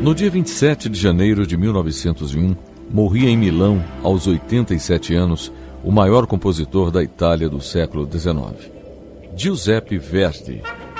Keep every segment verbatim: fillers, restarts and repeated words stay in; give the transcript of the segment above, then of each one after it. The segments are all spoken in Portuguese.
No dia vinte e sete de janeiro de mil novecentos e um, morria em Milão, aos oitenta e sete anos, o maior compositor da Itália do século dezenove, Giuseppe Verdi.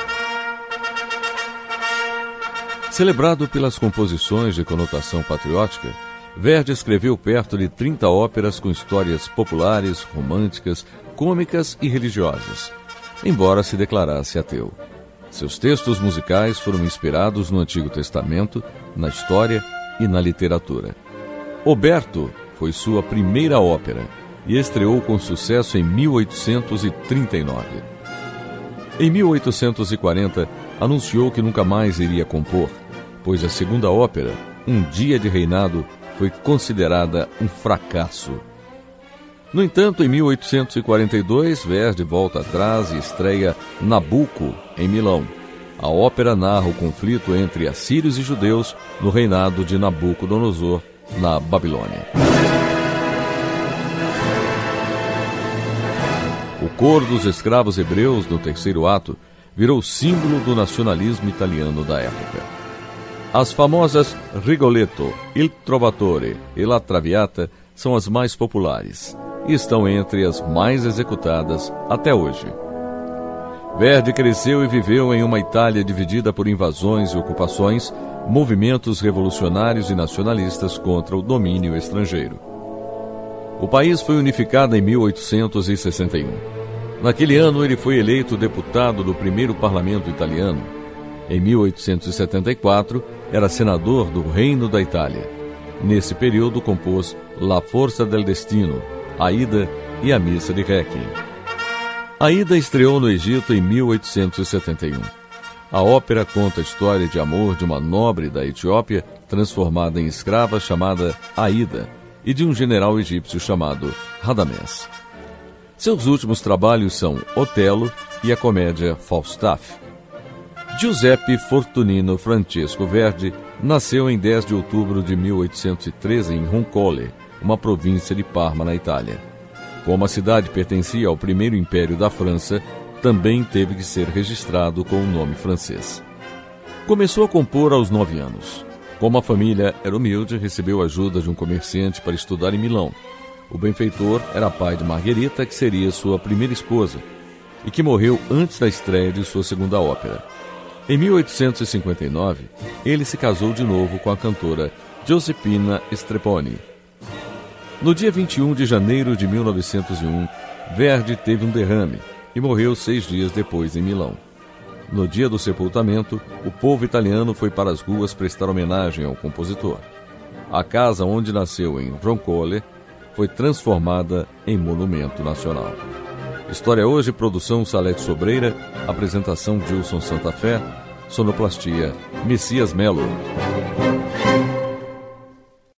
Celebrado pelas composições de conotação patriótica, Verdi escreveu perto de trinta óperas com histórias populares, românticas, cômicas e religiosas, embora se declarasse ateu. Seus textos musicais foram inspirados no Antigo Testamento, na história e na literatura. Oberto foi sua primeira ópera e estreou com sucesso em mil oitocentos e trinta e nove. Em mil oitocentos e quarenta, anunciou que nunca mais iria compor, pois a segunda ópera, Um Dia de Reinado, foi considerada um fracasso. No entanto, em mil oitocentos e quarenta e dois, Verdi volta atrás e estreia Nabucco, em Milão. A ópera narra o conflito entre assírios e judeus no reinado de Nabucodonosor, na Babilônia. O coro dos escravos hebreus, no terceiro ato, virou símbolo do nacionalismo italiano da época. As famosas Rigoletto, Il Trovatore e La Traviata são as mais populares e estão entre as mais executadas até hoje. Verdi cresceu e viveu em uma Itália dividida por invasões e ocupações, movimentos revolucionários e nacionalistas contra o domínio estrangeiro. O país foi unificado em mil oitocentos e sessenta e um. Naquele ano, ele foi eleito deputado do primeiro parlamento italiano. Em mil oitocentos e setenta e quatro, era senador do Reino da Itália. Nesse período, compôs La Forza del Destino, Aida e a Missa de Requiem. Aida estreou no Egito em mil oitocentos e setenta e um. A ópera conta a história de amor de uma nobre da Etiópia, transformada em escrava, chamada Aida, e de um general egípcio chamado Radamés. Seus últimos trabalhos são Otelo e a comédia Falstaff. Giuseppe Fortunino Francesco Verdi nasceu em dez de outubro de mil oitocentos e treze em Roncole, uma província de Parma, na Itália. Como a cidade pertencia ao primeiro império da França, também teve que ser registrado com o nome francês. Começou a compor aos nove anos. Como a família era humilde, recebeu ajuda de um comerciante para estudar em Milão. O benfeitor era pai de Margherita, que seria sua primeira esposa, e que morreu antes da estreia de sua segunda ópera. Em mil oitocentos e cinquenta e nove, ele se casou de novo com a cantora Giuseppina Strepponi. No dia vinte e um de janeiro de mil novecentos e um, Verdi teve um derrame e morreu seis dias depois em Milão. No dia do sepultamento, o povo italiano foi para as ruas prestar homenagem ao compositor. A casa onde nasceu, em Roncole, foi transformada em monumento nacional. História Hoje, produção Salete Sobreira, apresentação Gilson Santa Fé, sonoplastia Messias Melo.